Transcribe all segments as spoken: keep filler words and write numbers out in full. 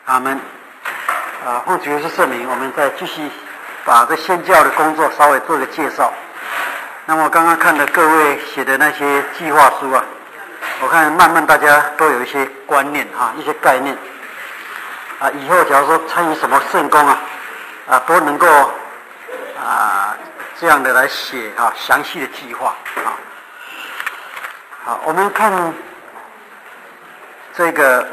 阿们。啊，奉主耶稣圣名，我们再继续把这宣教的工作稍微做个介绍。那么刚刚看的各位写的那些计划书啊，我看慢慢大家都有一些观念啊，一些概念啊，以后假如说参与什么圣工啊，啊都能够啊这样的来写啊详细的计划啊。好，我们看这个。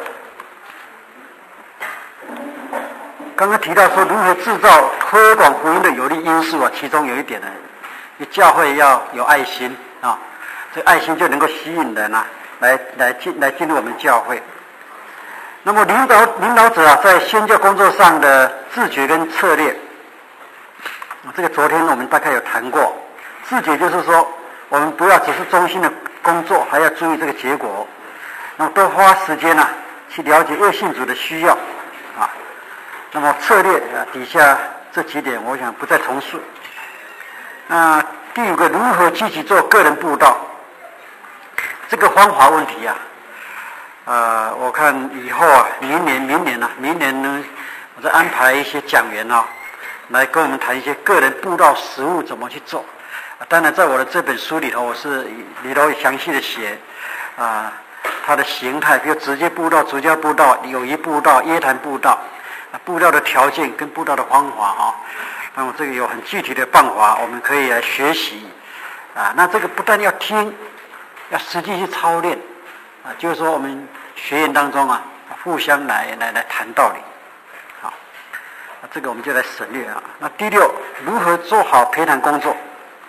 刚刚提到说如何制造推广福音的有利因素啊，其中有一点呢，教会要有爱心啊，这爱心就能够吸引人啊，来来进来进入我们教会。那么领导领导者啊，在宣教工作上的自觉跟策略，这个昨天我们大概有谈过。自觉就是说，我们不要只是忠心的工作，还要注意这个结果，那么多花时间啊，去了解恶信主的需要啊。那么策略啊，底下这几点我想不再重述。那第五个，如何积极做个人布道？这个方法问题啊，呃，我看以后啊，明年明年啊，明年呢，我再安排一些讲员啊，来跟我们谈一些个人布道实务怎么去做。当然，在我的这本书里头，我是里头详细的写啊，它的形态，比如直接布道、主教布道、友谊布道、约谈布道。布道的条件跟布道的方法啊，那么这个有很具体的办法，我们可以来学习啊。那这个不但要听，要实际去操练啊，就是说我们学员当中啊，互相来来来谈道理，好，这个我们就来省略啊。那第六，如何做好陪谈工作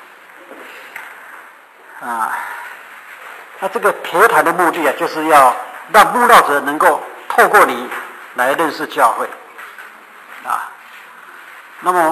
啊？那这个陪谈的目的啊，就是要让布道者能够透过你来认识教会。啊，那么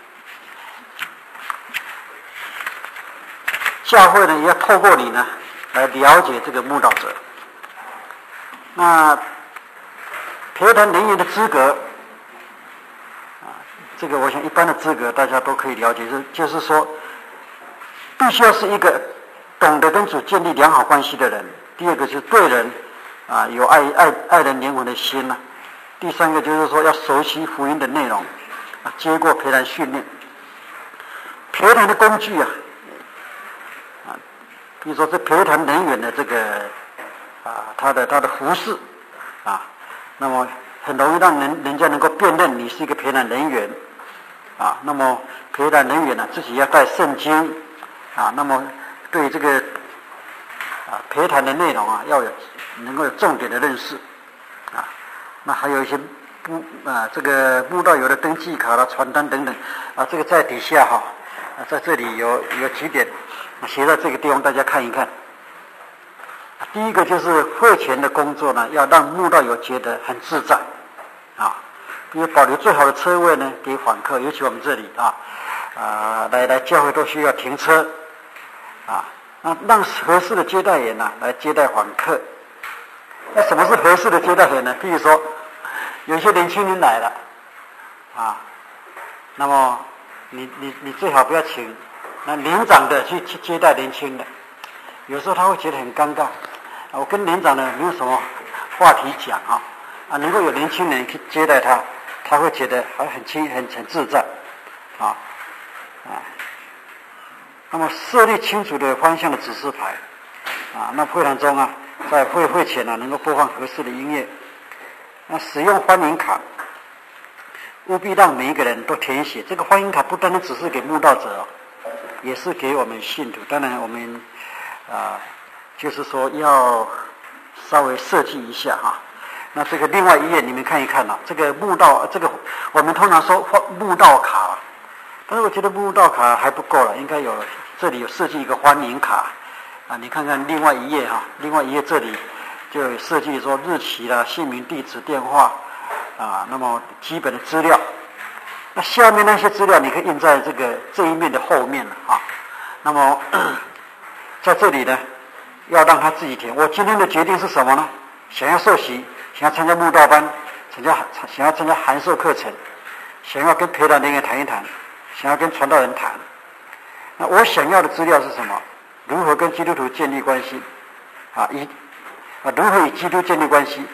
教会呢也要透过你呢来了解这个慕道者。那陪谈人员的资格啊，这个我想一般的资格大家都可以了解，就是说必须要是一个懂得跟主建立良好关系的人。第二个是对人啊有爱爱爱人怜悯的心呢、啊。第三个就是说要熟悉福音的内容啊，接过陪谈训练。陪谈的工具啊，啊，比如说这陪谈人员的这个啊，他的他的服饰啊，那么很容易让人人家能够辨认你是一个陪谈人员啊。那么陪谈人员呢、啊，自己要带圣经啊，那么对这个啊陪谈的内容啊，要有能够有重点的认识啊。那还有一些布啊，这个布道有的登记卡啦、传单等等啊，这个在底下哈啊，在这里有有几点写在这个地方，大家看一看。第一个就是会前的工作呢，要让慕道友觉得很自在啊，比如保留最好的车位呢给访客，尤其我们这里啊啊来来教会都需要停车啊，那让合适的接待员呢来接待访客。那什么是合适的接待员呢？比如说，有些年轻人来了，啊，那么你你你最好不要请那年长的去去接待年轻的，有时候他会觉得很尴尬。我跟年长的没有什么话题讲啊，啊，能够有年轻人去接待他，他会觉得还很轻很很自在，啊啊。那么设立清楚的方向的指示牌，啊，那会堂中啊。在会会前呢、啊，能够播放合适的音乐。那使用欢迎卡，务必让每一个人都填写。这个欢迎卡不单单只是给慕道者、哦，也是给我们信徒。当然，我们啊、呃，就是说要稍微设计一下哈。那这个另外一页你们看一看啊，这个慕道，这个我们通常说慕道卡，但是我觉得慕道卡还不够了，应该有这里有设计一个欢迎卡。啊，你看看另外一页哈，另外一页这里就有设计说日期啦、姓名、地址、电话啊，那么基本的资料。那下面那些资料你可以印在这个这一面的后面了啊。那么在这里呢，要让他自己填。我今天的决定是什么呢？想要受洗，想要参加慕道班，参加想要参加函授课程，想要跟陪谈人员谈一谈，想要跟传道人谈。那我想要的资料是什么？如何跟基督徒建立关系？啊，以啊如何与基督建立关系？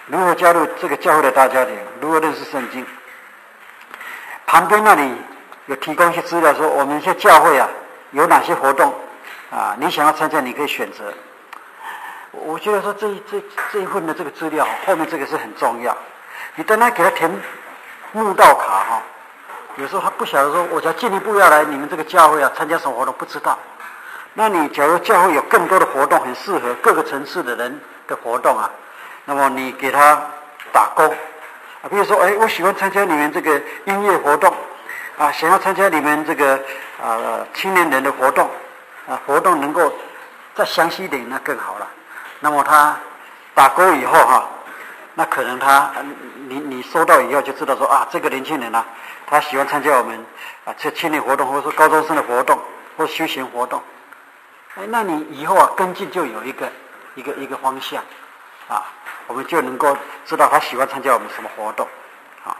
如何加入这个教会的大家庭，如何认识圣经。旁边那里有提供一些资料，说我们一些教会啊有哪些活动啊，你想要参加你可以选择。我觉得说这这这一份的这个资料后面这个是很重要。你等他给他填慕道卡哈，有时候他不晓得说，我想进一步要来你们这个教会啊参加什么活动不知道。那你假如教会有更多的活动，很适合各个层次的人的活动啊，那么你给他打勾啊，比如说，哎，我喜欢参加你们这个音乐活动啊，想要参加你们这个啊青年人的活动啊，活动能够再详细一点，那更好了。那么他打勾以后哈、啊，那可能他你你收到以后就知道说啊，这个年轻人啊，他喜欢参加我们啊这青年活动，或者说高中生的活动，或休闲活动。哎，那你以后啊跟进就有一个一个一个方向啊，我们就能够知道他喜欢参加我们什么活动啊。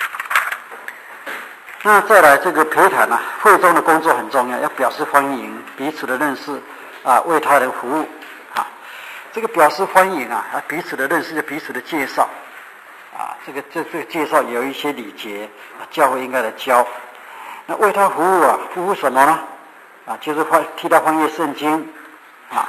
那再来这个陪谈啊，会中的工作很重要，要表示欢迎，彼此的认识啊，为他人服务啊。这个表示欢迎啊，啊彼此的认识就彼此的介绍啊，这个这这个介绍有一些礼节，啊、教会应该来教。那为他服务啊，服务什么呢？啊，就是替他翻阅圣经啊，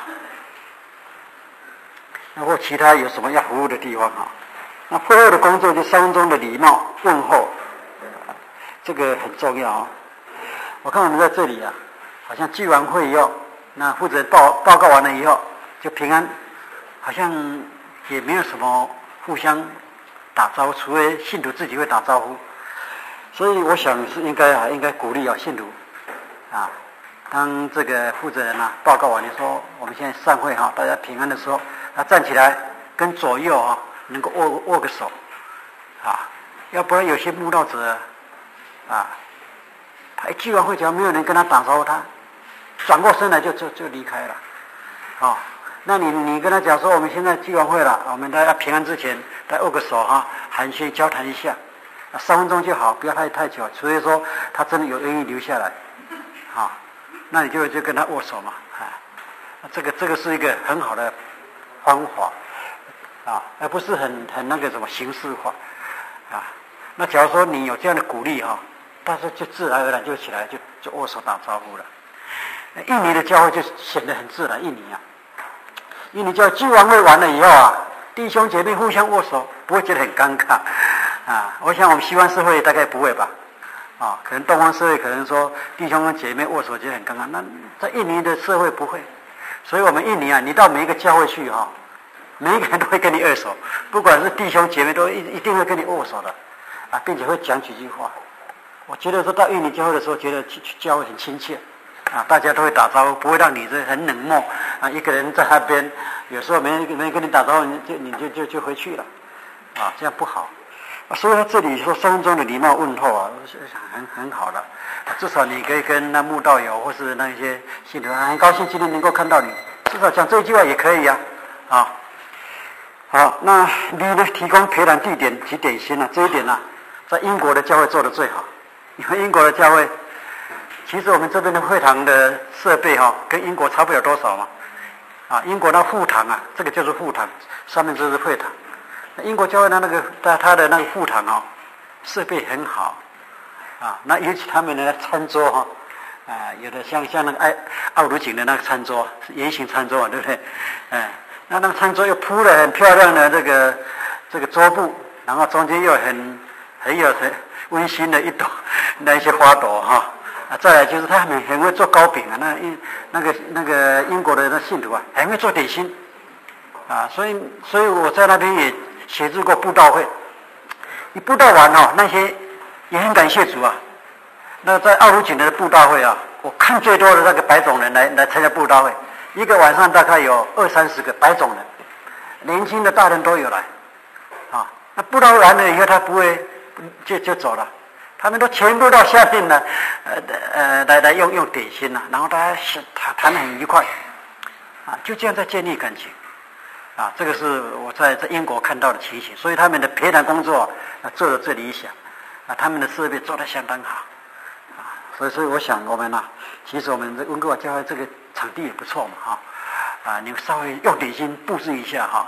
然后其他有什么要服务的地方啊？那会后的工作就三分钟的礼貌问候，啊、这个很重要啊。我看我们在这里啊，好像聚完会以后，那负责报报告完了以后就平安，好像也没有什么互相打招呼，除非信徒自己会打招呼。所以我想是应该啊，应该鼓励啊信徒啊。当这个负责人啊报告完，你说我们现在散会哈，大家平安的时候，他站起来跟左右啊能够握握个手啊，要不然有些慕道者啊，他一聚完会，只要没有人跟他打招呼，他转过身来就就就离开了啊。那你你跟他讲说，我们现在聚完会了，我们大家平安之前再握个手哈，寒暄交谈一下，三分钟就好，不要太太久，除非说他真的有愿意留下来啊。那你就就跟他握手嘛，啊，这个这个是一个很好的方法啊，而不是很很那个什么形式化啊。那假如说你有这样的鼓励哈、啊，但是就自然而然就起来就就握手打招呼了。印尼的教会就显得很自然，印尼啊，印尼教聚完会完了以后啊，弟兄姐妹互相握手，不会觉得很尴尬啊。我想我们西方社会大概不会吧。啊，可能东方社会可能说弟兄跟姐妹握手就很尴尬，那在印尼的社会不会，所以我们印尼啊，你到每一个教会去哈、啊，每一个人都会跟你握手，不管是弟兄姐妹都一一定会跟你握手的，啊，并且会讲几句话。我觉得说到印尼教会的时候，觉得去去教会很亲切，啊，大家都会打招呼，不会让你这很冷漠啊，一个人在那边，有时候没人没人跟你打招呼，你就你就就就回去了，啊，这样不好。所以他这里说三分钟的礼貌问候啊，是很很好的，至少你可以跟那慕道友或是那些信徒，很高兴今天能够看到你，至少讲这一句话也可以呀、啊，啊，好，那你呢提供陪谈地点及点心呢、啊？这一点呢、啊，在英国的教会做得最好，因为英国的教会，其实我们这边的会堂的设备哈、啊，跟英国差不了多少嘛，啊，英国那副堂啊，这个就是副堂，上面就是会堂。英国教会的那个他他的那个副堂哦，设备很好啊，那尤其他们的餐桌哈、哦，啊，有的像像那个爱奥鲁井的那个餐桌是圆形餐桌啊，对不对？哎，那那个餐桌又铺了很漂亮的这个这个桌布，然后中间又很很有很温馨的一朵那一些花朵哈、哦，啊，再来就是他们很会做糕饼啊，那英那个那个英国的那信徒啊，很会做点心啊，所以所以我在那边也协助过布道会，一布道完哦，那些也很感谢主啊。那在奥鲁井的布道会啊，我看最多的那个白种人来来参加布道会，一个晚上大概有二三十个白种人，年轻的大人都有来啊。那布道会完了以后，他不会就就走了，他们都全部到下面呢，呃呃来来用用点心呐、啊，然后大家谈谈得很愉快啊，就这样在建立感情。啊，这个是我在在英国看到的情形，所以他们的陪谈工作啊做得最理想，啊，他们的设备做得相当好，啊，所以所以我想我们呢、啊，其实我们这温哥华教会这个场地也不错嘛，哈、啊，啊，你们稍微用点心布置一下哈，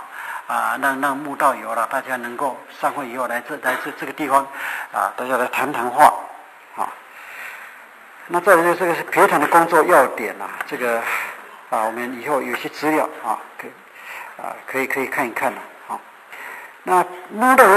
啊，让让慕道友了，大家能够散会以后来这来这这个地方啊，大家来谈谈话啊。那再来这个是陪谈的工作要点啊，这个啊，我们以后有些资料啊，可以啊，可以可以看一看了啊。那慕道友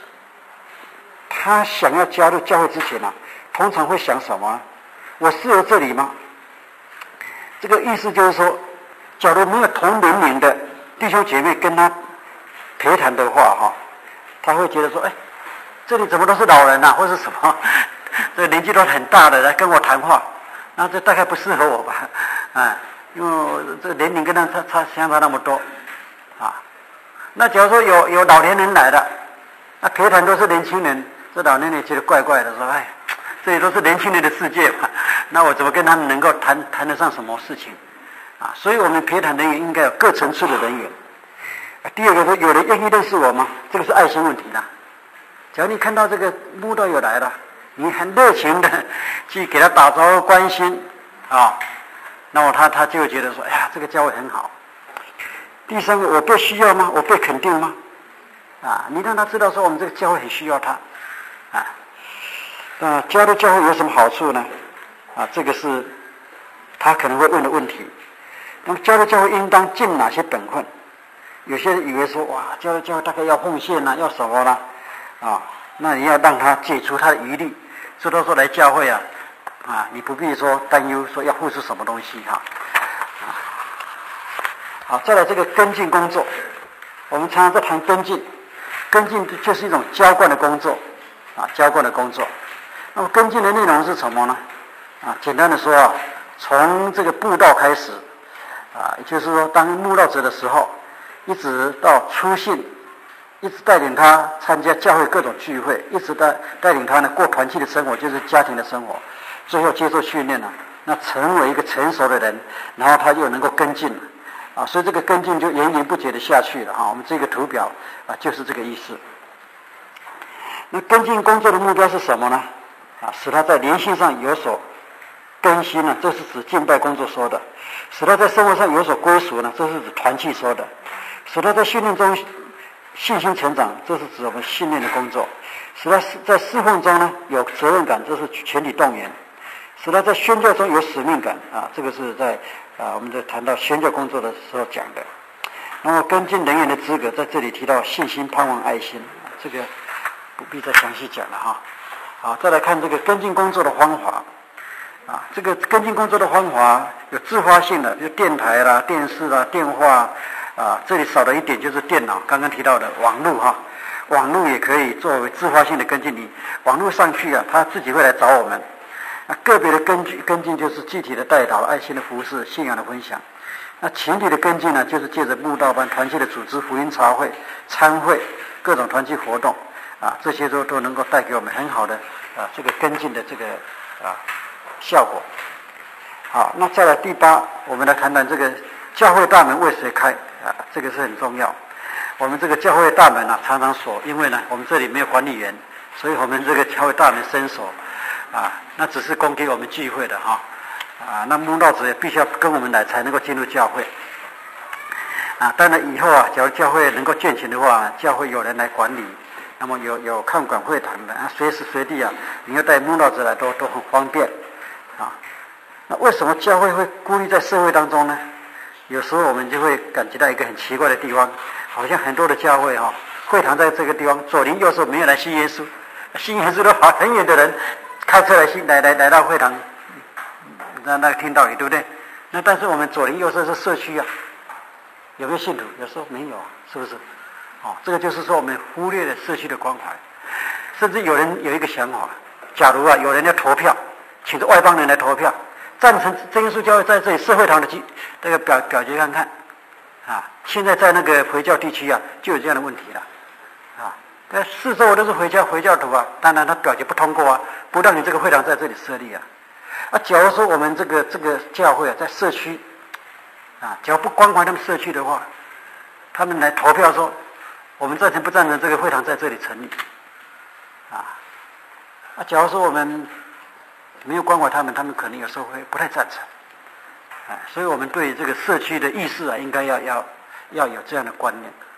他想要加入教会之前呢、啊，通常会想什么？我适合这里吗？这个意思就是说，假如没有同年龄的弟兄姐妹跟他陪谈的话，哈，他会觉得说，哎，这里怎么都是老人呐、啊，或是什么，这年纪都很大的来跟我谈话，那这大概不适合我吧，啊，因为我这年龄跟他差差相差那么多，啊，那假如说有有老年人来的，那陪谈都是年轻人，这老年人觉得怪怪的，说，哎，这里都是年轻人的世界嘛，那我怎么跟他们能够谈谈得上什么事情？啊，所以我们陪谈人员应该有各层次的人员。第二个说，有人愿意认识我吗？这个是爱心问题啦。假如你看到这个慕道友来了，你很热情的去给他打招呼、关心啊，那么他他就会觉得说，哎呀，这个教会很好。第三个，我被需要吗？我被肯定吗？啊，你让他知道说我们这个教会很需要他啊。那加入教会有什么好处呢？啊，这个是他可能会问的问题。那么加入教会应当尽哪些本分？有些人以为说，哇，加入教会大概要奉献啦，要什么啦，啊，那你要让他解除他的疑虑，所以他说来教会啊，啊，你不必说担忧说要付出什么东西哈、啊，啊，好，再来这个跟进工作，我们常常在谈跟进，跟进就是一种浇灌的工作，啊，浇灌的工作。那么跟进的内容是什么呢？啊，简单的说啊，从这个布道开始，啊，也就是说当慕道者的时候。一直到初信，一直带领他参加教会各种聚会，一直带带领他呢过团契的生活，就是家庭的生活，最后接受训练了，那成为一个成熟的人，然后他又能够跟进啊，所以这个跟进就源源不绝的下去了哈。我们这个图表啊就是这个意思。那跟进工作的目标是什么呢？啊，使他在灵性上有所更新呢，这是指敬拜工作说的；使他在生活上有所归属呢，这是指团契说的。使他在训练中信心成长，这是指我们训练的工作；使他在侍奉中呢有责任感，这是全体动员；使他在宣教中有使命感啊，这个是在啊我们在谈到宣教工作的时候讲的。那么跟进人员的资格，在这里提到信心、盼望、爱心，这个不必再详细讲了哈。好，再来看这个跟进工作的方法啊，这个跟进工作的方法有自发性的，就电台啦、电视啦、电话。啊，这里少了一点就是电脑，刚刚提到的网络哈，网络也可以作为自发性的跟进。你网络上去啊，他自己会来找我们。那个别的跟进跟进就是具体的带导、爱心的服事、信仰的分享。那群体的跟进呢，就是借着慕道班、团契的组织、福音茶会、参会、各种团契活动啊，这些都都能够带给我们很好的啊这个跟进的这个啊效果。好，那再来第八，我们来谈谈这个教会大门为谁开。啊，这个是很重要。我们这个教会大门啊，常常锁，因为呢，我们这里没有管理员，所以我们这个教会大门深锁啊，那只是供给我们聚会的哈啊。那慕道者也必须要跟我们来，才能够进入教会啊。当然以后啊，假如教会能够健全的话，教会有人来管理，那么有有看管会堂的啊，随时随地啊，你要带慕道者来都都很方便啊。那为什么教会会孤立在社会当中呢？有时候我们就会感觉到一个很奇怪的地方，好像很多的教会哈、哦，会堂在这个地方，左邻右舍没有来信耶稣，信耶稣都跑很远的人开车来信来来来到会堂，那那听道理对不对？那但是我们左邻右舍是社区啊，有没有信徒？有时候没有啊，是不是？哦，这个就是说我们忽略了社区的关怀，甚至有人有一个想法，假如啊有人要投票，请着外邦人来投票。赞成真耶稣教会在这里社会堂的这个表表决看看啊，现在在那个回教地区啊，就有这样的问题了啊。那四周都是回教回教徒啊，当然他表决不通过啊，不让你这个会堂在这里设立啊。啊，假如说我们这个这个教会啊，在社区啊，只要不关怀他们社区的话，他们来投票说，我们赞成不赞成这个会堂在这里成立啊？啊，假如说我们没有关怀他们，他们可能有时候会不太赞成，啊，所以我们对这个社区的意识啊，应该要要要有这样的观念。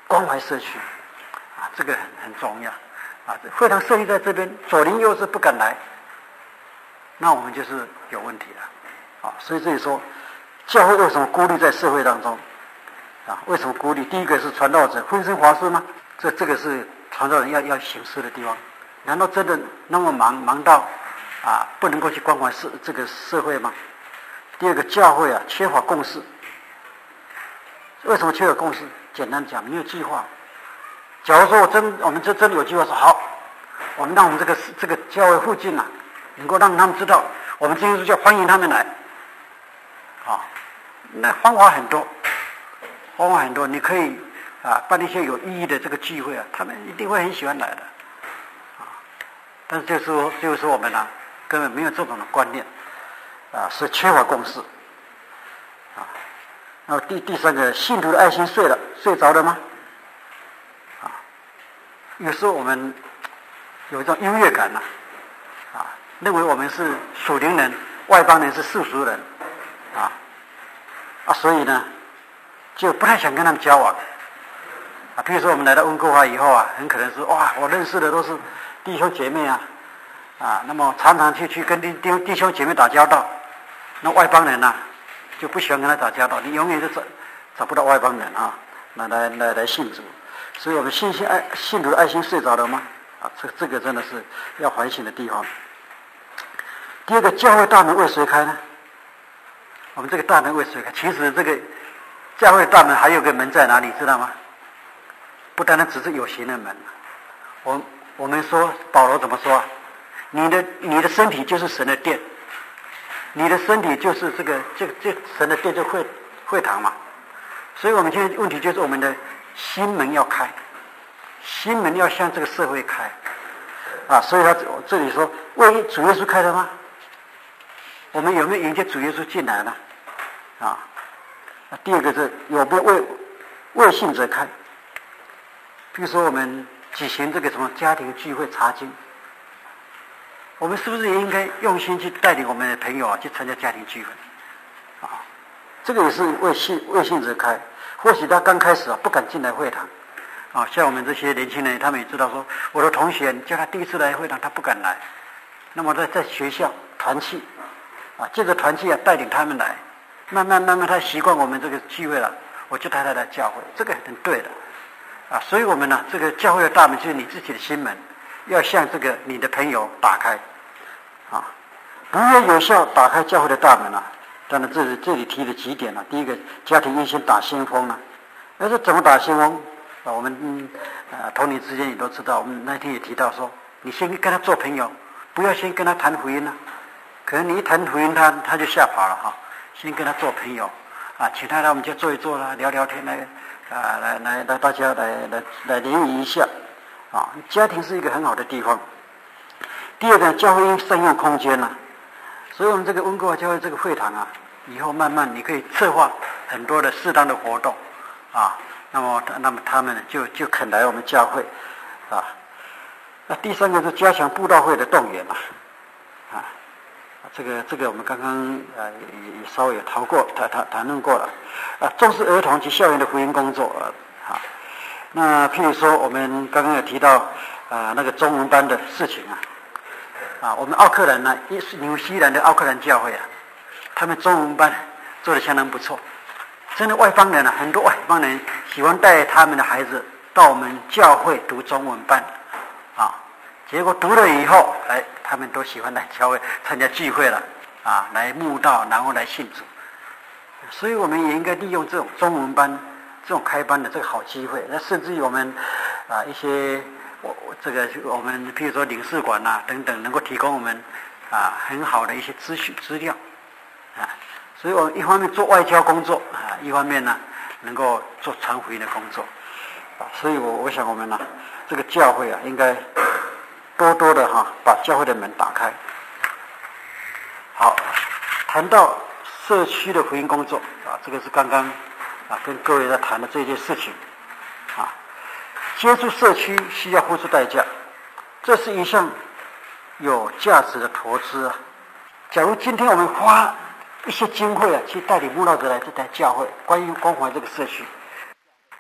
关怀社区啊，这个很很重要啊。会堂设立在这边，左邻右舍不敢来，那我们就是有问题了啊。所以这里说，教会为什么孤立在社会当中啊？为什么孤立？第一个是传道者分身乏术吗？这这个是传道人要要行事的地方。难道真的那么忙忙到啊不能够去关怀社这个社会吗？第二个，教会啊缺乏共识。为什么缺乏共识？简单讲，没有计划。假如说我真我们这真的有计划说好，我们让我们这个这个教会附近啊，能够让他们知道，我们今天就欢迎他们来，啊，那方法很多，方法很多，你可以啊办一些有意义的这个聚会啊，他们一定会很喜欢来的。但是就是说，就是说我们呢、啊，根本没有这种的观念，啊，是缺乏共识，啊。然后第第三个，信徒的爱心睡了，睡着了吗？啊，有时候我们有一种优越感呐、啊，啊，认为我们是属灵人，外邦人是世俗人，啊，啊，所以呢，就不太想跟他们交往，啊，比如说我们来到温哥华以后啊，很可能是哇，我认识的都是弟兄姐妹啊，啊，那么常常去去跟弟弟弟兄姐妹打交道，那外邦人呢、啊，就不喜欢跟他打交道，你永远就找找不到外邦人啊，来来来来信主，所以我们信心爱信徒的爱心睡着了吗？啊，这这个真的是要反省的地方。第二个，教会大门为谁开呢？我们这个大门为谁开？其实这个教会大门还有个门在哪里，知道吗？不单单只是有形的门，我。我们说保罗怎么说？你的你的身体就是神的殿，你的身体就是这个这个这神的殿，就会会堂嘛。所以我们现在问题就是我们的心门要开，心门要向这个社会开啊。所以他这里说为主耶稣开的吗？我们有没有迎接主耶稣进来呢？啊，第二个是有没有为为信者开？比如说我们举行这个什么家庭聚会查经，我们是不是也应该用心去带领我们的朋友啊去参加家庭聚会啊？这个也是为信为信者开。或许他刚开始啊不敢进来会堂啊，像我们这些年轻人，他们也知道说，我的同学叫他第一次来会堂，他不敢来。那么在在学校团契啊，借着团契啊带领他们来，慢慢慢慢他习惯我们这个聚会了，我就带他来教会，这个很对的。啊，所以我们呢，这个教会的大门就是你自己的心门，要向这个你的朋友打开，啊，如何有效打开教会的大门啊？当然，这里这里提了几点了、啊。第一个，家庭优先打先锋了、啊。那是怎么打先锋啊？我们嗯呃同龄之间也都知道，我们那天也提到说，你先跟他做朋友，不要先跟他谈福音了、啊。可能你一谈福音他，他他就吓跑了哈、啊。先跟他做朋友啊，请他来我们家坐一坐啦，聊聊天来。啊，来来来，大家来来来联谊一下，啊，家庭是一个很好的地方。第二个，教会应善用空间呐、啊，所以我们这个温哥华教会这个会堂啊，以后慢慢你可以策划很多的适当的活动，啊，那么那么他们就就肯来我们教会，啊，那第三个是加强布道会的动员嘛，啊。这个这个我们刚刚呃也也稍微有谈过谈谈谈论过了，啊，重视儿童及校园的福音工作啊，那譬如说我们刚刚有提到啊那个中文班的事情啊，啊我们奥克兰呢，纽西兰的奥克兰教会啊，他们中文班做得相当不错，真的外邦人啊，很多外邦人喜欢带他们的孩子到我们教会读中文班啊。结果读了以后，哎，他们都喜欢来教会参加聚会了，啊，来慕道，然后来信主。所以我们也应该利用这种中文班、这种开班的这个好机会。那甚至于我们啊一些我这个我们譬如说领事馆啊等等，能够提供我们啊很好的一些资讯资料啊。所以我们一方面做外交工作啊，一方面呢能够做传福音的工作啊。所以我我想我们呢、啊、这个教会啊应该。多多的哈，把教会的门打开。好，谈到社区的福音工作啊，这个是刚刚啊跟各位在谈的这件事情啊。接触社区需要付出代价，这是一项有价值的投资啊。假如今天我们花一些经费啊，去带领慕道者来这台教会，关于关怀这个社区，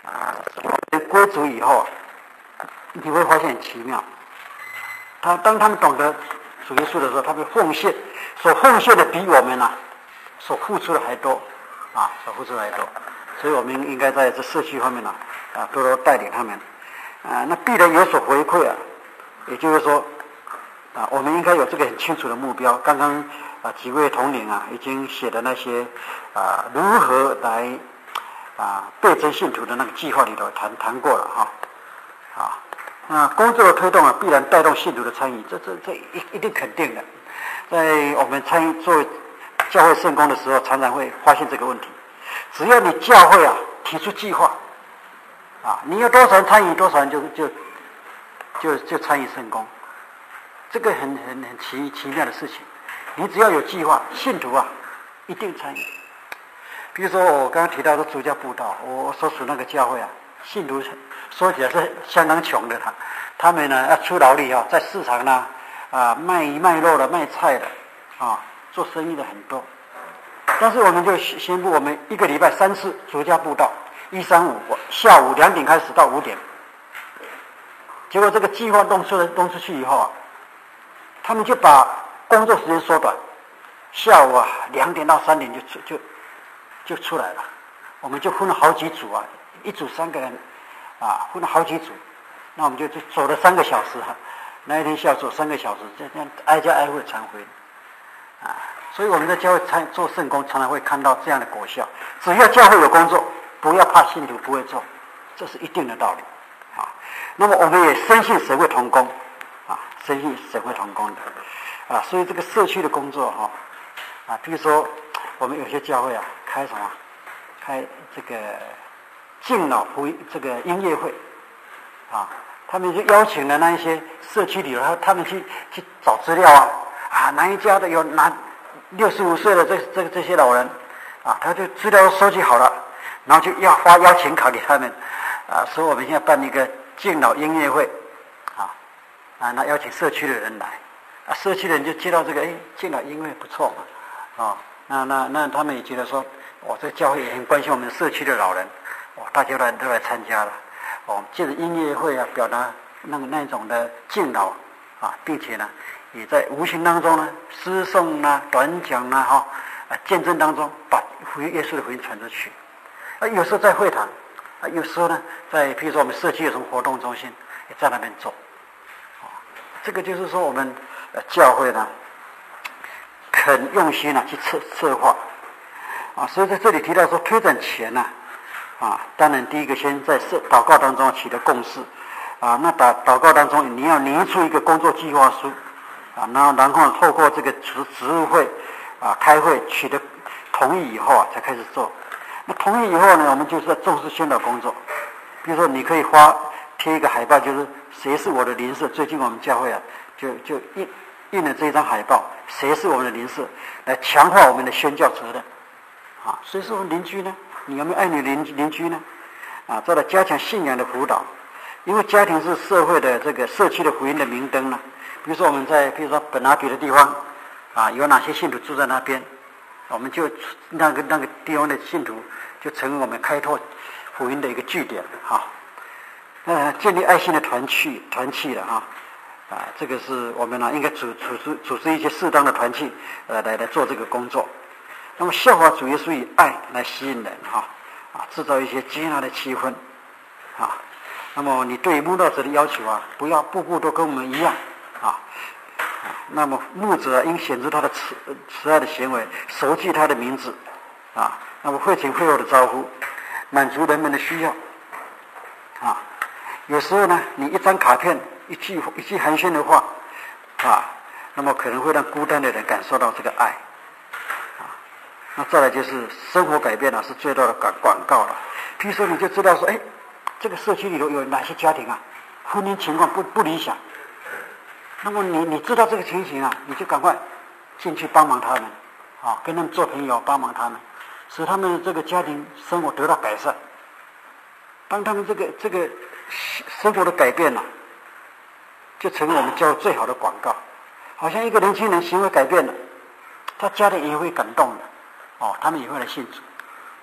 啊，归主以后，你会发现很奇妙。他当他们懂得主耶稣的时候，他们奉献，所奉献的比我们啊所付出的还多啊，所付出的还多。所以我们应该在这社区方面呢啊，多多带领他们啊，那必然有所回馈啊。也就是说啊，我们应该有这个很清楚的目标。刚刚啊几位统领啊已经写的那些啊如何来啊倍增信徒的那个计划里头谈谈过了哈啊。那工作的推动啊，必然带动信徒的参与，这这这一一定肯定的。在我们参与做教会圣工的时候，常常会发现这个问题。只要你教会啊提出计划啊，你有多少人参与，多少人就就就就参与圣工，这个很很很奇奇妙的事情。你只要有计划，信徒啊一定参与。比如说我刚刚提到的主教布道，我所属那个教会啊，信徒说起来是相当穷的，他他们呢要出劳力啊，在市场呢啊卖鱼卖肉的、卖菜的啊，做生意的很多。但是我们就宣布，我们一个礼拜三次主教布道，一三五下午两点开始到五点。结果这个计划弄出来弄出去以后啊，他们就把工作时间缩短，下午啊两点到三点就出就就出来了。我们就分了好几组啊，一组三个人啊，分了好几组，那我们就就走了三个小时啊，那一天下午走三个小时，这样挨家挨户的传回啊。所以我们在教会参做圣工，常常会看到这样的果效。只要教会有工作，不要怕信徒不会做，这是一定的道理啊。那么我们也深信神会同工啊，深信神会同工的啊。所以这个社区的工作哈啊，比如说我们有些教会啊，开什么？开这个敬老福音这个音乐会啊，他们就邀请了那一些社区里头，他们去去找资料啊啊，哪一家的有哪六十五岁的这这这些老人啊，他就资料都收集好了，然后就要发邀请卡给他们啊，说我们现在办一个敬老音乐会啊啊，那邀请社区的人来啊，社区的人就接到这个，哎，敬老音乐会不错嘛啊，那那那他们也觉得说，我这个教会也很关心我们社区的老人，哇，大家都来都来参加了，哦，借着音乐会啊，表达那个那种的敬老啊，并且呢。也在无形当中呢，诗颂啊、短讲啊、哈啊见证当中，把福音耶稣的福音传出去。啊，有时候在会堂，啊，有时候呢，在譬如说我们社区有什么活动中心，也在那边做。啊，这个就是说我们呃教会呢，肯用心啊去策策划。啊，所以在这里提到说推展前呢，啊，当然第一个先在祷告当中取得共识。啊，那祷祷告当中你要拟出一个工作计划书。啊，然后然后透过这个职职务会啊开会取得同意以后啊，才开始做。那同意以后呢，我们就是在重视宣导工作。比如说，你可以发贴一个海报，就是谁是我的邻舍。最近我们教会啊，就就印印了这张海报，谁是我们的邻舍，来强化我们的宣教责任。啊，谁是我们邻居呢？你有没有爱你邻邻居呢？啊，再来加强信仰的辅导，因为家庭是社会的这个社区的福音的明灯呢。比如说我们在，比如说本拿比的地方，啊，有哪些信徒住在那边，我们就那个那个地方的信徒就成为我们开拓福音的一个据点，哈、啊。呃，建立爱心的团契团契了哈，啊，这个是我们呢应该组组织组织一些适当的团契，呃，来来做这个工作。那么效法主耶稣以爱来吸引人哈，啊，制造一些接纳的气氛，啊，那么你对慕道者的要求啊，不要步步都跟我们一样。啊，那么牧者应显出他的慈慈爱的行为，熟记他的名字，啊，那么会前会后的招呼，满足人们的需要，啊，有时候呢，你一张卡片，一句一句寒暄的话，啊，那么可能会让孤单的人感受到这个爱，啊，那再来就是生活改变了，是最大的广广告了。譬如说，你就知道说，哎，这个社区里头有哪些家庭啊，婚姻情况不不理想。那么你你知道这个情形啊，你就赶快进去帮忙他们，啊，跟他们做朋友，帮忙他们，使他们的这个家庭生活得到改善。当他们这个这个生活的改变了、啊，就成为我们教会最好的广告。好像一个年轻人行为改变了，他家里也会感动的，哦，他们也会来信主。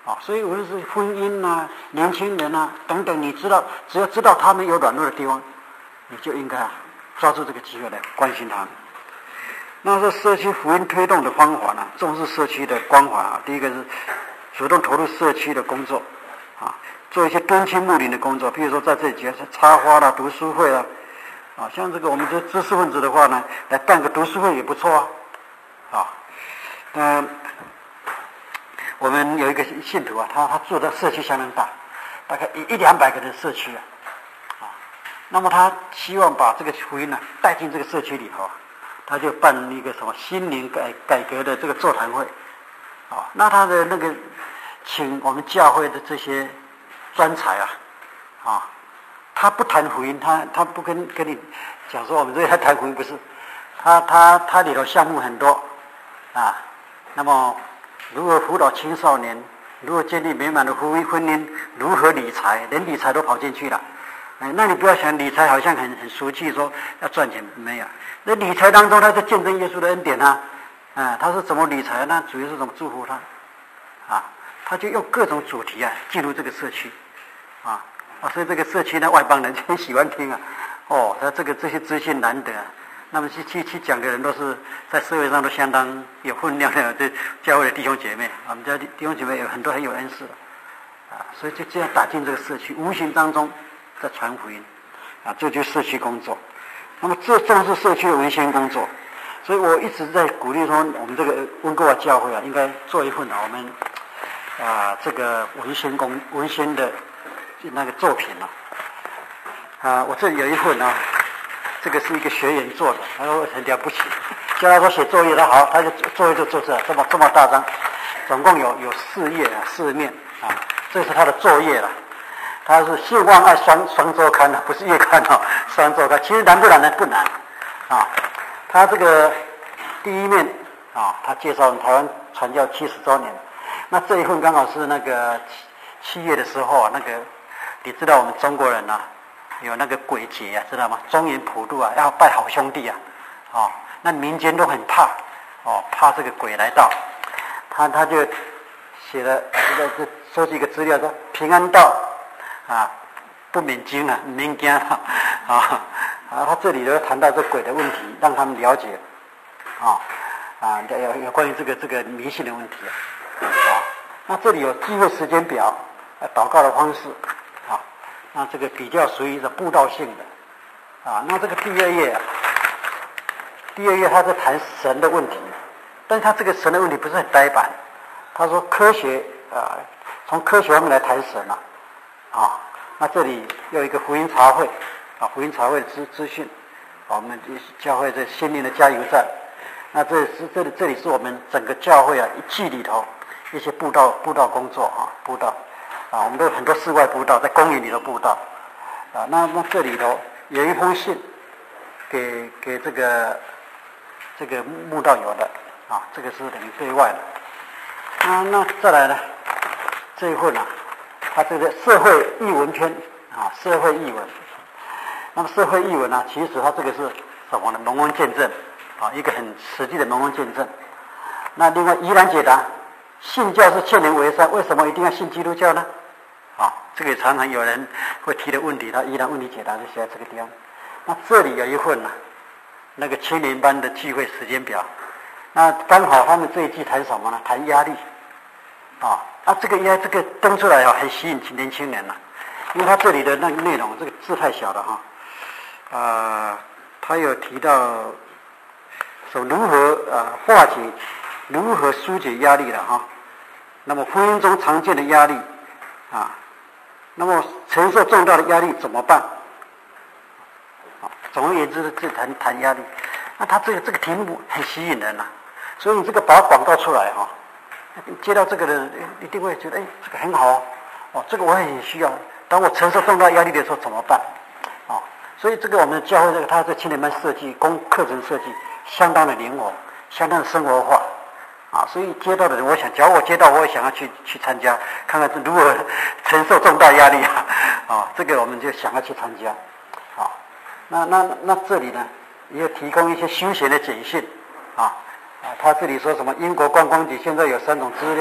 啊，所以无论是婚姻啊、年轻人啊等等，你知道，只要知道他们有软弱的地方，你就应该啊抓住这个机会来关心他们。那这社区福音推动的方法呢，重视社区的关怀啊，第一个是主动投入社区的工作啊，做一些敦亲睦邻的工作，譬如说在这里结插花啦、读书会啦，啊，像这个我们这知识分子的话呢，来办个读书会也不错啊，啊，嗯。我们有一个信徒啊，他他住的社区相当大，大概一一两百个人社区啊，啊，那么他希望把这个福音呢带进这个社区里头，他就办一个什么心灵改改革的这个座谈会，啊，那他的那个请我们教会的这些专才啊，啊，他不谈福音，他他不跟跟你讲说我们这里谈福音不是，他他他里头项目很多啊，那么。如何辅导青少年？如何建立美满的婚姻？婚姻如何理财？连理财都跑进去了。哎，那你不要想理财好像很很俗气，说要赚钱没有。那理财当中，他在见证耶稣的恩典啊，啊，他是怎么理财？那主要是怎么祝福他？啊，他就用各种主题啊进入这个社区，啊啊，所以这个社区呢，外邦人很喜欢听啊。哦，他这个这些资讯难得啊。那么去去去讲的人都是在社会上都相当有分量的，这教会的弟兄姐妹，我们家弟兄姐妹有很多很有恩赐的，啊，所以就这样打进这个社区，无形当中在传福音，啊，这就是社区工作。那么这正是社区的文宣工作，所以我一直在鼓励说，我们这个温哥华教会啊，应该做一份啊，我们啊这个文宣工文宣的那个作品啊，啊，我这里有一份啊。这个是一个学员做的，他说很了不起，叫他说写作业，他好，他就作业就做这这么这么大张，总共有有四页啊，四面啊，这是他的作业了。他是信望爱双双周刊的，不是月刊哦，双周刊。其实难不难呢？不难啊。他这个第一面啊，他介绍台湾传教七十周年，那这一份刚好是那个七七月的时候啊，那个你知道我们中国人啊。有那个鬼节啊，知道吗？中原普渡啊，要拜好兄弟啊，哦，那民间都很怕，哦，怕这个鬼来到，他他就写了这个收集一个资料说平安到啊，不免惊啊，免惊啊，啊，他这里呢谈到这鬼的问题，让他们了解，啊啊，有有关于这个这个迷信的问题啊，啊，那这里有聚会时间表，祷告的方式。那这个比较属于是布道性的，啊，那这个第二页啊，第二页他在谈神的问题，但是他这个神的问题不是很呆板，他说科学啊，从科学方面来谈神啊，啊，那这里有一个福音茶会啊，福音茶会资资讯，啊，我们教会这心灵的加油站，那这是这里这里是我们整个教会啊一季里头一些布道布道工作啊，布道。啊，我们都有很多室外布道，在公园里头布道，啊，那那这里头有一封信给给这个这个慕道友的，啊，这个是等于对外的。啊，那再来呢，这一份啊，它这个社会译文篇啊，社会译文。那么社会译文啊，其实它这个是什么呢？蒙恩见证啊，一个很实际的蒙恩见证。那另外疑难解答，信教是劝人为善，为什么一定要信基督教呢？啊，这个常常有人会提的问题，他依然问题解答就写在这个地方。那这里有一份呢、啊，那个青年班的聚会时间表。那刚好他们这一季谈什么呢？谈压力。啊，啊，这个压这个登出来啊，很吸引年轻人了、啊，因为他这里的那个内容，这个字太小了哈。啊，他有提到说如何啊化解、如何疏解压力的哈。那么婚姻中常见的压力啊。那么承受重大的压力怎么办？啊，总而言之，这谈谈压力。那他这个这个题目很吸引人呐、啊，所以你这个把广告出来哈、啊，接到这个人一定会觉得，哎，这个很好哦，哦，这个我很需要。当我承受重大压力的时候怎么办？啊，所以这个我们教会这个他这青年班设计、工课程设计相当的灵活，相当的生活化。啊，所以接到的人，我想，假如我接到，我也想要去去参加，看看如何承受重大压力啊！啊，这个我们就想要去参加。啊，那那那这里呢，也提供一些休闲的简讯。啊啊，他这里说什么？英国观光局现在有三种资料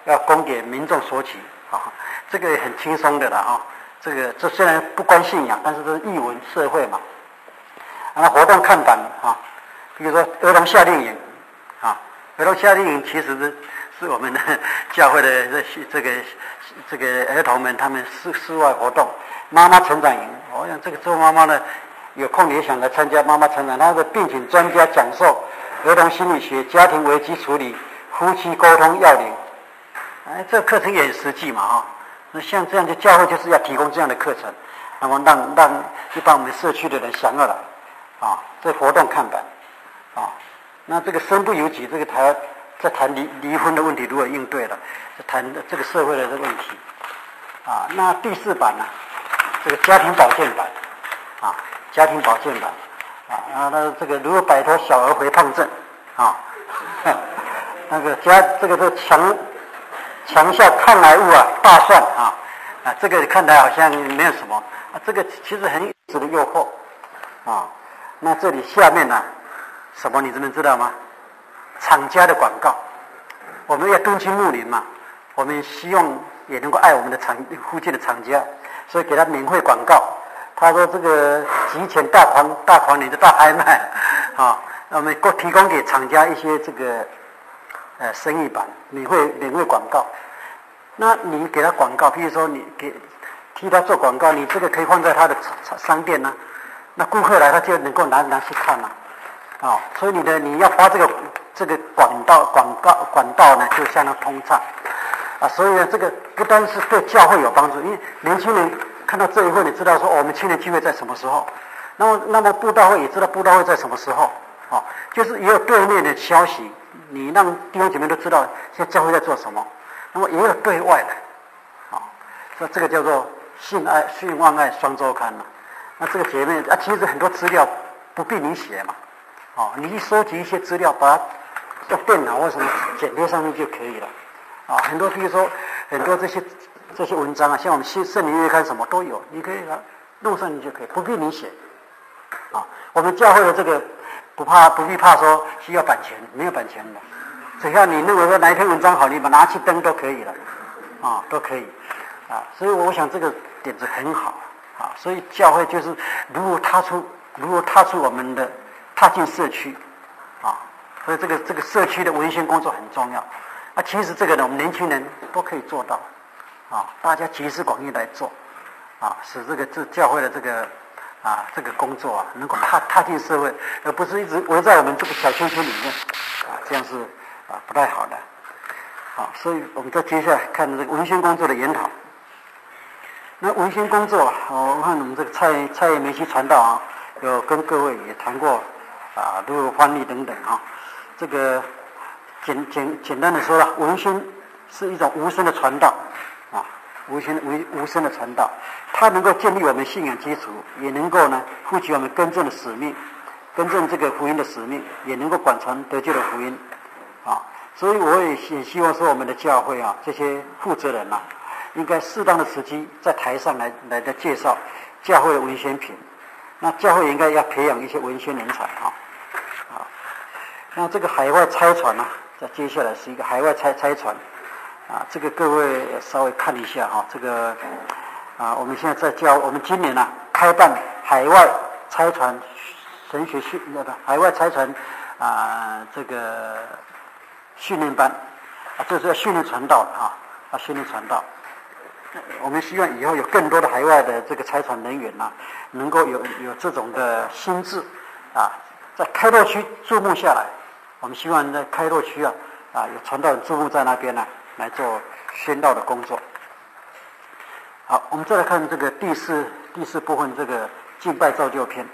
要供给民众索取啊，这个很轻松的了啊。这个这虽然不关信仰，但是这是艺文社会嘛。那活动看板啊，比如说儿童夏令营啊，儿童夏令营其实是是我们的教会的这些这个这个儿童们他们室室外活动，妈妈成长营，我想这个做妈妈呢有空也想来参加妈妈成长，那个并请专家讲授儿童心理学、家庭危机处理、夫妻沟通要领，哎，这个课程也很实际嘛啊。那像这样的教会就是要提供这样的课程，那么让让一般我们社区的人想要来。啊，这活动看板，啊，那这个身不由己，这个台在谈离离婚的问题如何应对了，在谈这个社会的这个问题，啊，那第四版呢，这个家庭保健版，啊，家庭保健版，啊，然后呢这个如何摆脱小儿肥胖症，啊，那个家这个是强强效抗癌物啊，大蒜啊，啊，这个看来好像没有什么，啊，这个其实很有意思的诱惑，啊。那这里下面呢、啊，什么你们知道吗？厂家的广告，我们要敦亲睦邻嘛，我们希望也能够爱我们的厂附近的厂家，所以给他免费广告。他说这个集钱大狂大狂年的大拍卖啊，我们提供给厂家一些这个呃生意版免费免费广告。那你给他广告，譬如说你给替他做广告，你这个可以放在他的商店呢、啊。那顾客来，他就能够拿拿去看了、啊，哦，所以你的你要发这个这个管道广告管道呢，就相当通畅，啊，所以呢，这个不单是对教会有帮助，因为年轻人看到这一会，你知道说、哦、我们青年聚会在什么时候，那么那么布道会也知道布道会在什么时候，哦，就是也有对面的消息，你让弟兄姐妹都知道现在教会在做什么，那么也有对外的，啊，所以这个叫做信爱信望爱双周刊了。那这个姐妹啊，其实很多资料不必你写嘛，哦，你去收集一些资料，把它用电脑或什么剪贴上面就可以了，啊，很多比如说很多这些这些文章啊，像我们新圣灵月刊什么都有，你可以把它弄上去就可以，不必你写，啊，我们教会的这个不怕不必怕说需要版权，没有版权的，只要你认为说哪一篇文章好，你把拿去登都可以了，啊，都可以，啊，所以我想这个点子很好。啊，所以教会就是如何踏出，如何踏出我们的踏进社区，啊，所以这个这个社区的文宣工作很重要。啊，其实这个呢，我们年轻人都可以做到，啊，大家集思广益来做，啊，使这个这教会的这个啊这个工作啊，能够踏踏进社会，而不是一直围在我们这个小圈圈里面，啊，这样是啊不太好的。好，所以我们再接下来看这个文宣工作的研讨。那文宣工作，我看我们这个蔡蔡梅西传道啊，有跟各位也谈过啊，如何翻译等等啊。这个简简简单的说了，文宣是一种无声的传道啊，无声无无声的传道，它能够建立我们信仰基础，也能够呢负起我们更正的使命，更正这个福音的使命，也能够广传得救的福音啊。所以我也也希望说，我们的教会啊，这些负责人啊。应该适当的时机在台上来来的介绍教会的文宣品，那教会应该要培养一些文宣人才啊，啊，那这个海外差传啊，在接下来是一个海外差差传啊，这个各位稍微看一下哈、啊，这个啊，我们现在在教，我们今年呢、啊、开办海外差传神学训那个海外差传啊这个训练班啊，这是要训练传道的啊，啊训练传道。我们希望以后有更多的海外的这个差传人员啊，能够有有这种的心智啊，在开拓区注目下来。我们希望在开拓区啊啊有传道人注目在那边呢、啊，来做宣道的工作。好，我们再来看这个第四第四部分这个敬拜造就篇。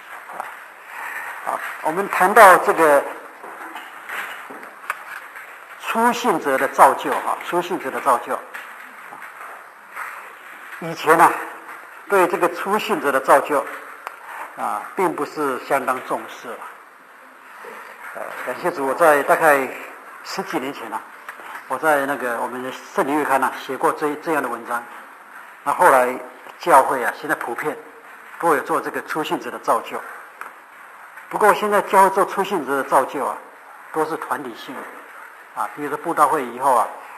好，我们谈到这个初信者的造就哈，初信者的造就。以前啊，对这个初信者的造就啊，并不是相当重视了。呃，感谢主，我在大概十几年前啊，我在那个我们的圣灵月刊啊写过这这样的文章。那后来教会啊，现在普遍都有做这个初信者的造就。不过现在教会做初信者的造就啊，都是团体性的啊，比如说布道会以后啊，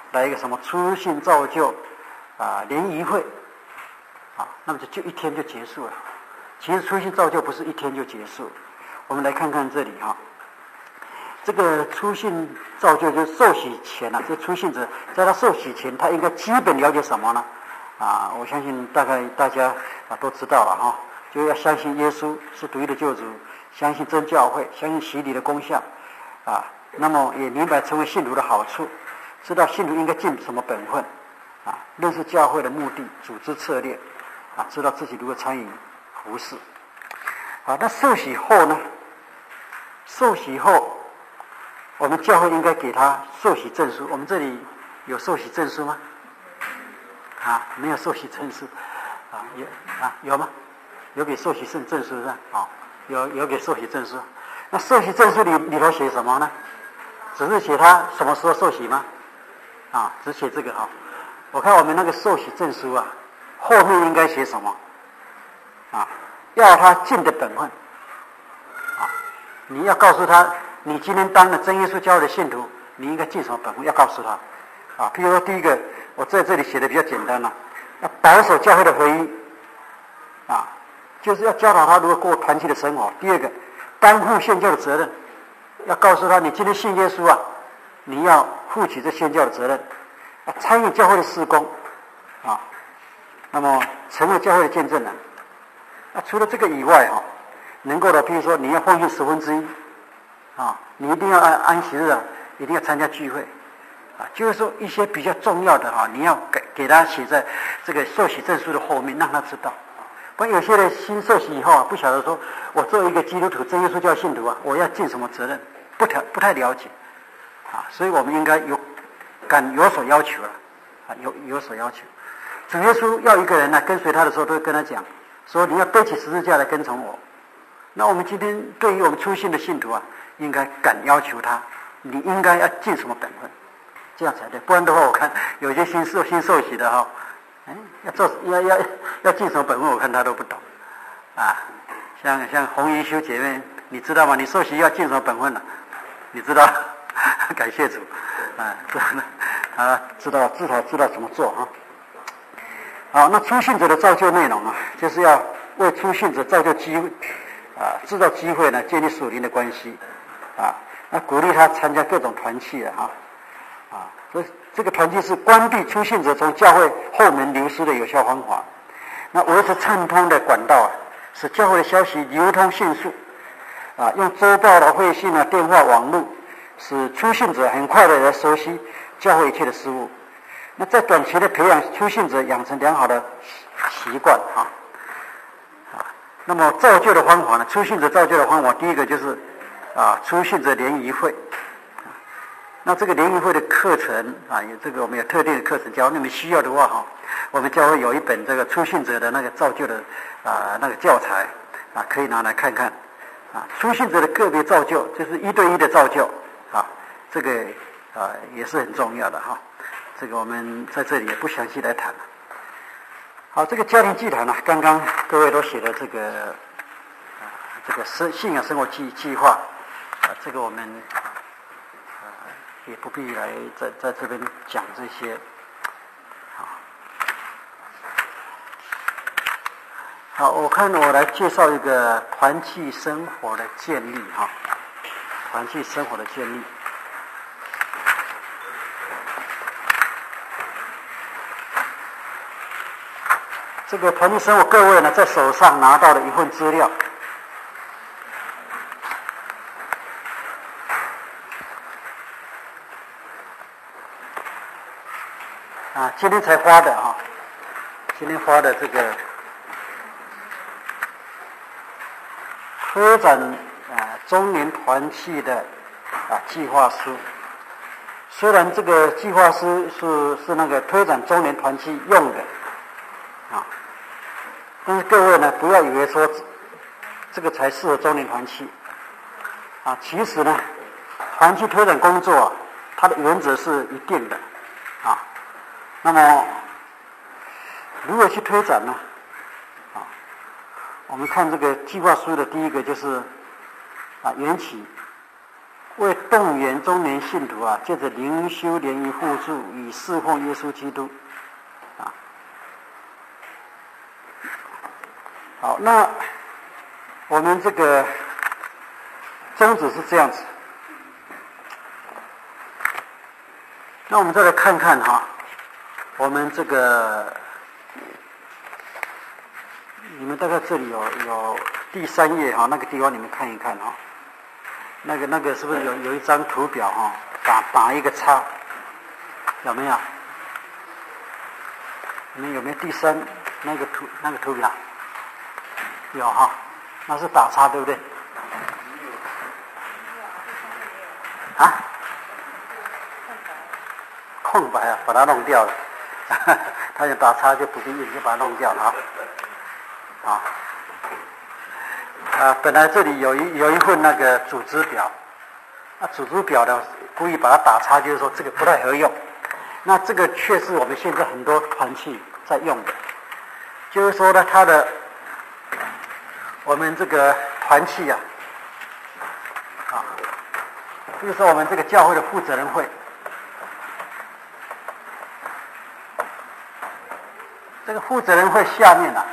来一个什么初信造就啊联谊会啊，那么就就一天就结束了。其实初信造就不是一天就结束，我们来看看这里哈、啊，这个初信造就就是受洗前啊，这初信者在他受洗前，他应该基本了解什么呢？啊，我相信大概大家啊都知道了哈、啊，就要相信耶稣是独一的救主，相信真教会，相信洗礼的功效啊，那么也明白成为信徒的好处，知道信徒应该尽什么本分啊，认识教会的目的、组织策略啊，知道自己如何参与服事。好，那受洗后呢？受洗后，我们教会应该给他受洗证书。我们这里有受洗证书吗？啊，没有受洗证书啊？有啊？有吗？有给受洗证证书是吧？啊，有有给受洗证书。那受洗证书里里头写什么呢？只是写他什么时候受洗吗？啊，只写这个啊。我看我们那个受洗证书啊，后面应该写什么？啊，要他尽的本分。啊，你要告诉他，你今天当了真耶稣教会的信徒，你应该尽什么本分？要告诉他。啊，譬如说第一个，我在这里写的比较简单了、啊，要保守教会的合一。啊，就是要教导他如何过团契的生活。第二个，担负宣教的责任，要告诉他，你今天信耶稣啊，你要负起这宣教的责任，啊，参与教会的事工，啊，那么成为教会的见证人。那除了这个以外啊，能够的，譬如说你要奉献十分之一，啊，你一定要按安息日啊，一定要参加聚会，啊，就是说一些比较重要的哈、啊，你要给给他写在这个受洗证书的后面，让他知道。不然有些人新受洗以后啊，不晓得说我作为一个基督徒、真耶稣教信徒啊，我要尽什么责任，不太不太了解，啊，所以我们应该有敢有所要求了，啊，有有所要求。主耶稣要一个人呢、啊、跟随他的时候，都会跟他讲说，你要背起十字架来跟从我。那我们今天对于我们初信的信徒啊，应该敢要求他，你应该要尽什么本分，这样才对。不然的话，我看有些新受新受洗的哈、哦。哎，要做要要要尽什么本分？我看他都不懂，啊，像像洪云修姐妹，你知道吗？你受洗要尽什么本分呢、啊？你知道？感谢主，啊，这呢，啊，知道至少知道怎么做啊。好，那初信者的造就内容啊，就是要为初信者造就机会，啊，制造机会呢，建立属灵的关系，啊，那鼓励他参加各种团契的哈，啊，所以。这个团契是关闭初信者从教会后门流失的有效方法。那维持畅通的管道啊，使教会的消息流通迅速啊，用周报的会信啊、电话、网络，使初信者很快的来熟悉教会一切的事物。那在短期的培养初信者养成良好的习惯啊。啊，那么造就的方法呢？初信者造就的方法，第一个就是啊，初信者联谊会。那这个联谊会的课程啊，有这个我们有特定的课程，假如你们需要的话哈，我们教会有一本这个初信者的那个造就的啊那个教材啊，可以拿来看看啊。初信者的个别造就，就是一对一的造就啊，这个啊也是很重要的哈。这个我们在这里也不详细来谈了。好，这个家庭祭坛呢，刚刚各位都写了这个啊这个生信仰生活计计划啊，这个我们。也不必来在在这边讲这些，好，好，我看我来介绍一个团契生活的建立哈，团契生活的建立。这个团契生活，各位呢在手上拿到了一份资料。啊，今天才发的啊，今天发的这个推展啊中年团契的啊计划书。虽然这个计划书是是那个推展中年团契用的啊，但是各位呢不要以为说这个才适合中年团契啊，其实呢团契推展工作啊，它的原则是一定的啊。那么，如何去推展呢？啊，我们看这个计划书的第一个就是啊缘起， 为动员中年信徒啊，借着灵修联谊互助，以侍奉耶稣基督啊。好，那我们这个宗旨是这样子。那我们再来看看哈，我们这个你们大概这里有有第三页哈，那个地方你们看一看哈，那个那个是不是有有一张图表哈，打打一个叉，有没有？你们有没有第三那个图那个图表？有哈，那是打叉对不对？啊？空白啊，把它弄掉了。他就打叉就不必印，就把它弄掉了啊。啊，啊，本来这里有一有一份那个组织表，那组织表呢，故意把它打叉，就是说这个不太合用。那这个却是我们现在很多团契在用的，就是说呢，它的我们这个团契啊，啊，比如说我们这个教会的负责人会。这个负责人会下面啊，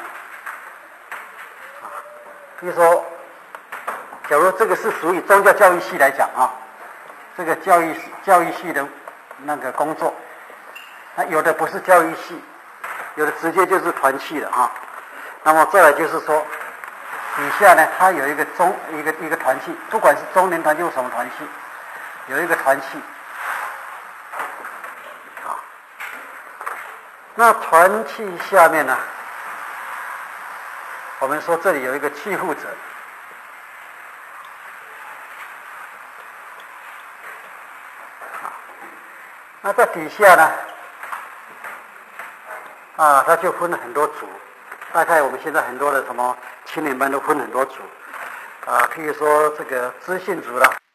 比如说，假如这个是属于宗教教育系来讲啊，这个教育教育系的那个工作，那有的不是教育系，有的直接就是团契的啊。那么再来就是说，底下呢，它有一个中一个一个团契，不管是中年团契或什么团契，有一个团契。那团契下面呢，我们说这里有一个契负者，那在底下呢，啊，它就分了很多组，大概我们现在很多的什么青年班都分很多组，啊，譬如说这个知信组啦。